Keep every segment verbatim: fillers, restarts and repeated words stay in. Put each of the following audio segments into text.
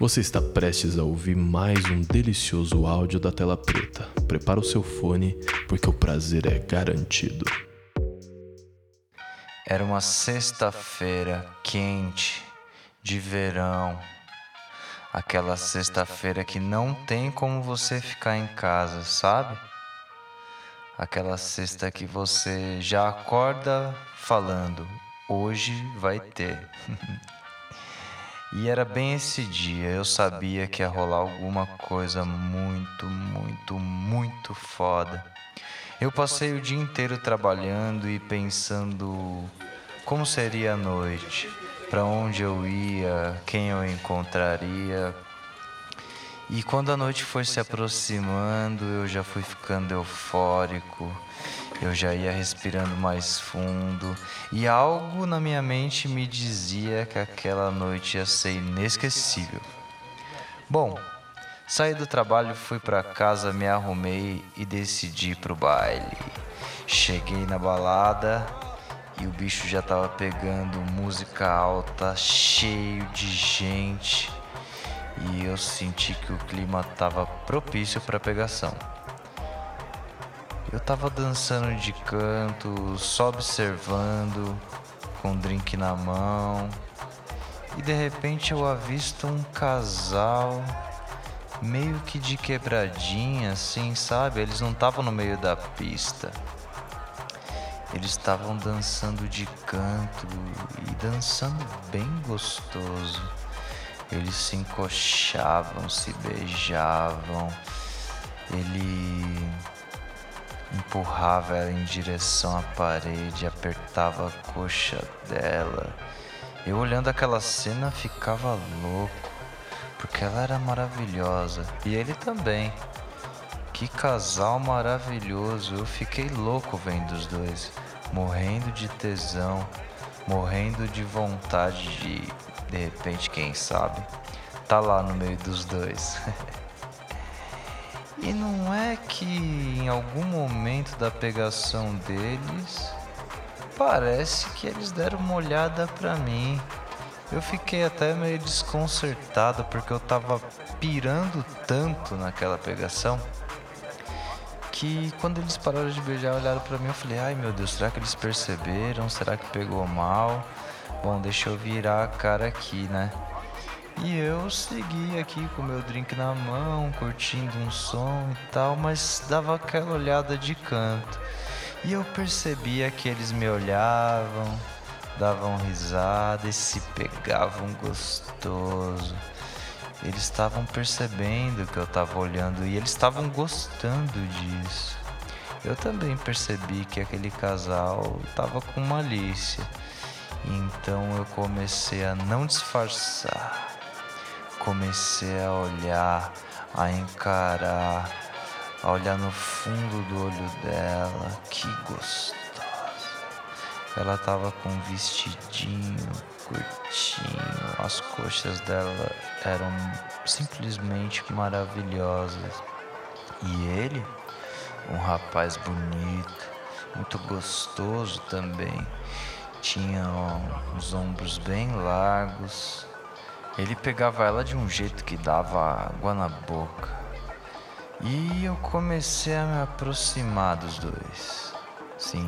Você está prestes a ouvir mais um delicioso áudio da Tela Preta. Prepara o seu fone, porque o prazer é garantido. Era uma sexta-feira quente, de verão. Aquela sexta-feira que não tem como você ficar em casa, sabe? Aquela sexta que você já acorda falando, hoje vai ter. E era bem esse dia, eu sabia que ia rolar alguma coisa muito, muito, muito foda. Eu passei o dia inteiro trabalhando e pensando como seria a noite, para onde eu ia, quem eu encontraria. E quando a noite foi se aproximando, eu já fui ficando eufórico, eu já ia respirando mais fundo, e algo na minha mente me dizia que aquela noite ia ser inesquecível. Bom, saí do trabalho, fui para casa, me arrumei e decidi ir pro baile. Cheguei na balada e o bicho já tava pegando música alta, cheio de gente. E eu senti que o clima estava propício para pegação. Eu tava dançando de canto, só observando, com um drink na mão. E de repente eu avisto um casal meio que de quebradinha, assim, sabe? Eles não estavam no meio da pista. Eles estavam dançando de canto e dançando bem gostoso. Eles se encoxavam, se beijavam, ele empurrava ela em direção à parede, apertava a coxa dela. Eu olhando aquela cena ficava louco, porque ela era maravilhosa e ele também. Que casal maravilhoso, eu fiquei louco vendo os dois, morrendo de tesão, morrendo de vontade de... De repente, quem sabe, tá lá no meio dos dois. E não é que em algum momento da pegação deles, parece que eles deram uma olhada pra mim. Eu fiquei até meio desconcertado, porque eu tava pirando tanto naquela pegação, que quando eles pararam de beijar, olharam pra mim, eu falei, ai meu Deus, será que eles perceberam? Será que pegou mal? Bom, deixa eu virar a cara aqui, né? E eu segui aqui com meu drink na mão, curtindo um som e tal, mas dava aquela olhada de canto. E eu percebia que eles me olhavam, davam risada e se pegavam gostoso. Eles estavam percebendo que eu estava olhando e eles estavam gostando disso. Eu também percebi que aquele casal estava com malícia. Então eu comecei a não disfarçar, comecei a olhar, a encarar, a olhar no fundo do olho dela. Que gostosa! Ela tava com um vestidinho curtinho, as coxas dela eram simplesmente maravilhosas. E ele, um rapaz bonito, muito gostoso também. Tinha ó, os ombros bem largos. Ele pegava ela de um jeito que dava água na boca. E eu comecei a me aproximar dos dois. Sim.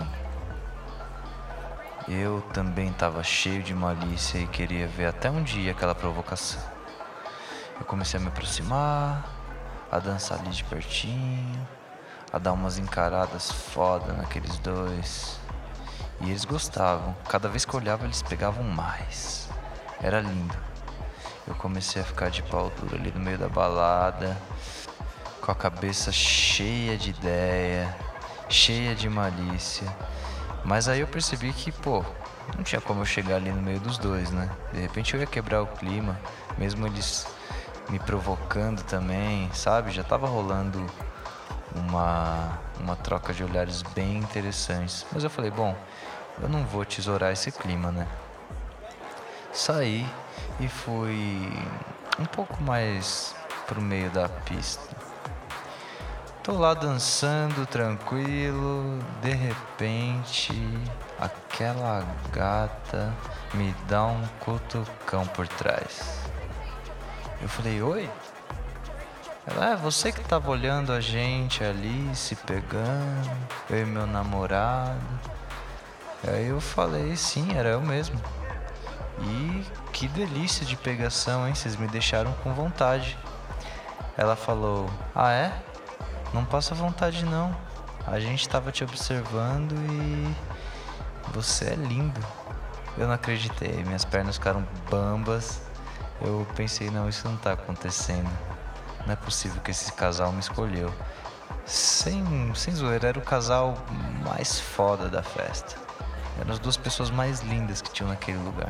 Eu também estava cheio de malícia e queria ver até um dia aquela provocação. Eu comecei a me aproximar, a dançar ali de pertinho, a dar umas encaradas foda naqueles dois. E eles gostavam, cada vez que eu olhava eles pegavam mais. Era lindo. Eu comecei a ficar de pau duro ali no meio da balada, com a cabeça cheia de ideia, cheia de malícia. Mas aí eu percebi que, pô, não tinha como eu chegar ali no meio dos dois, né? De repente eu ia quebrar o clima, mesmo eles me provocando também, sabe? Já tava rolando uma, uma troca de olhares bem interessantes. Mas eu falei, bom, eu não vou tesourar esse clima, né? Saí e fui um pouco mais pro meio da pista. Tô lá dançando, tranquilo, de repente, aquela gata me dá um cutucão por trás. Eu falei, oi? Ela, é você que tava olhando a gente ali, se pegando, eu e meu namorado. Aí eu falei, sim, era eu mesmo. E que delícia de pegação, hein? Vocês me deixaram com vontade. Ela falou, ah é? Não passa vontade não. A gente tava te observando e você é lindo. Eu não acreditei, minhas pernas ficaram bambas. Eu pensei, não, isso não tá acontecendo. Não é possível que esse casal me escolheu. Sem, sem zoeira, era o casal mais foda da festa. Eram as duas pessoas mais lindas que tinham naquele lugar.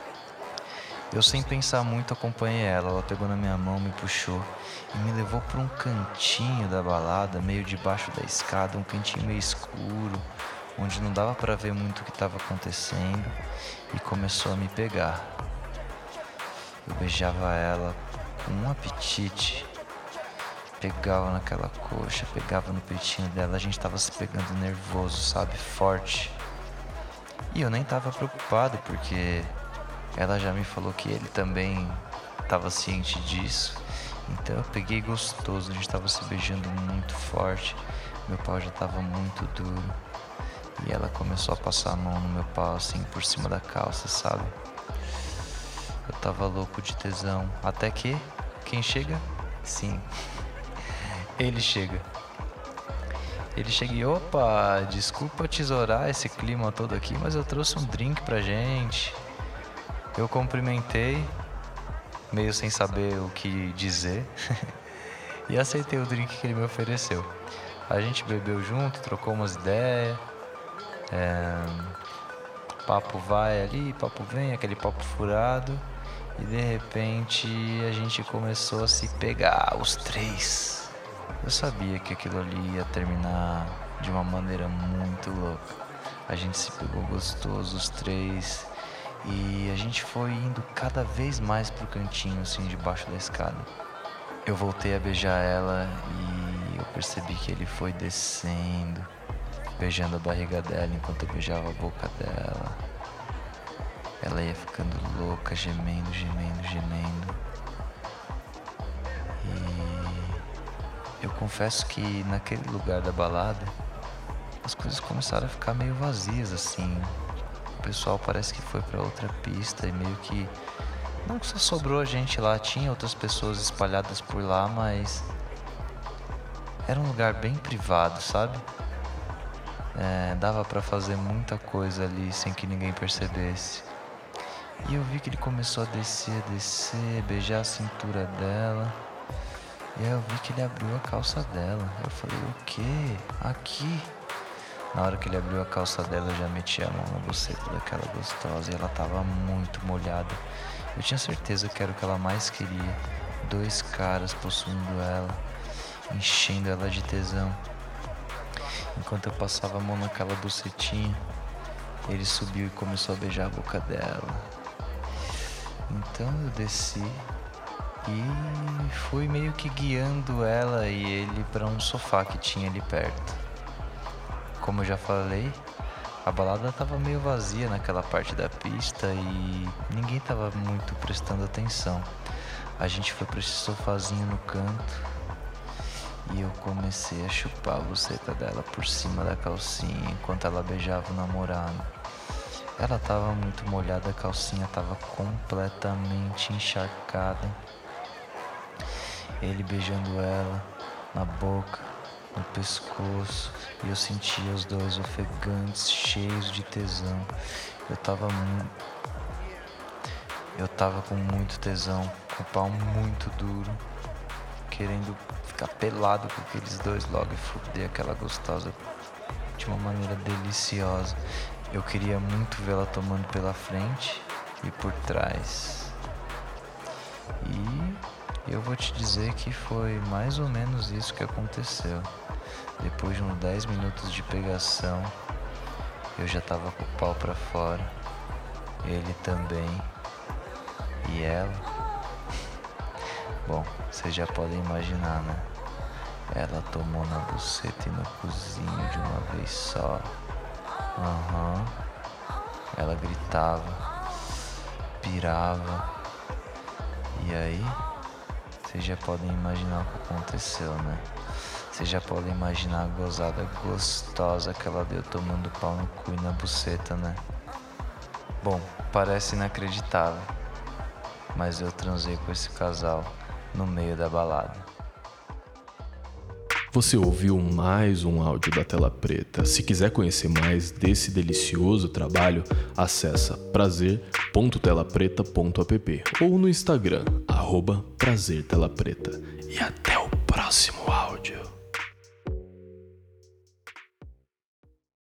Eu, sem pensar muito, acompanhei ela. Ela pegou na minha mão, me puxou e me levou para um cantinho da balada, meio debaixo da escada, um cantinho meio escuro, onde não dava para ver muito o que estava acontecendo, e começou a me pegar. Eu beijava ela com um apetite, pegava naquela coxa, pegava no peitinho dela. A gente tava se pegando nervoso, sabe, forte. E eu nem tava preocupado, porque ela já me falou que ele também tava ciente disso. Então eu peguei gostoso, a gente tava se beijando muito forte. Meu pau já tava muito duro. E ela começou a passar a mão no meu pau, assim, por cima da calça, sabe? Eu tava louco de tesão. Até que, quem chega? Sim, ele chega. Ele chega e, opa, desculpa tesourar esse clima todo aqui, mas eu trouxe um drink pra gente. Eu cumprimentei, meio sem saber o que dizer, e aceitei o drink que ele me ofereceu. A gente bebeu junto, trocou umas ideias, é... papo vai ali, papo vem, aquele papo furado, e de repente a gente começou a se pegar, os três. Eu sabia que aquilo ali ia terminar de uma maneira muito louca. A gente se pegou gostoso, os três, e a gente foi indo cada vez mais pro cantinho, assim, debaixo da escada. Eu voltei a beijar ela e eu percebi que ele foi descendo, beijando a barriga dela enquanto eu beijava a boca dela. Ela ia ficando louca, gemendo, gemendo, gemendo. E eu confesso que naquele lugar da balada, as coisas começaram a ficar meio vazias, assim. O pessoal parece que foi pra outra pista e meio que... não que só sobrou a gente lá, tinha outras pessoas espalhadas por lá, mas... era um lugar bem privado, sabe? É, dava pra fazer muita coisa ali sem que ninguém percebesse. E eu vi que ele começou a descer, descer, beijar a cintura dela. E aí eu vi que ele abriu a calça dela. Eu falei, o quê? Aqui? Na hora que ele abriu a calça dela, eu já meti a mão na buceta daquela gostosa e ela tava muito molhada. Eu tinha certeza que era o que ela mais queria. Dois caras possuindo ela, enchendo ela de tesão. Enquanto eu passava a mão naquela bucetinha, ele subiu e começou a beijar a boca dela. Então eu desci e fui meio que guiando ela e ele para um sofá que tinha ali perto. Como eu já falei, a balada estava meio vazia naquela parte da pista e ninguém estava muito prestando atenção. A gente foi para esse sofazinho no canto e eu comecei a chupar a buceta dela por cima da calcinha enquanto ela beijava o namorado. Ela estava muito molhada, a calcinha estava completamente encharcada. Ele beijando ela na boca, no pescoço, e eu sentia os dois ofegantes, cheios de tesão. Eu tava muito... Eu tava com muito tesão, com o pau muito duro, querendo ficar pelado com aqueles dois logo e foder aquela gostosa de uma maneira deliciosa. Eu queria muito vê-la tomando pela frente e por trás. E eu vou te dizer que foi mais ou menos isso que aconteceu. Depois de uns dez minutos de pegação, eu já tava com o pau pra fora. Ele também. E ela? Bom, vocês já podem imaginar, né? Ela tomou na buceta e no cozinho de uma vez só. Aham. Uhum. Ela gritava, pirava. E aí, Vocês já podem imaginar o que aconteceu, né? Vocês já podem imaginar a gozada gostosa que ela deu tomando pau no cu e na buceta, né? Bom, parece inacreditável, mas eu transei com esse casal no meio da balada. Você ouviu mais um áudio da Tela Preta. Se quiser conhecer mais desse delicioso trabalho, acessa prazer ponto tela preta ponto app ou no Instagram, arroba prazer tela preta. E até o próximo áudio.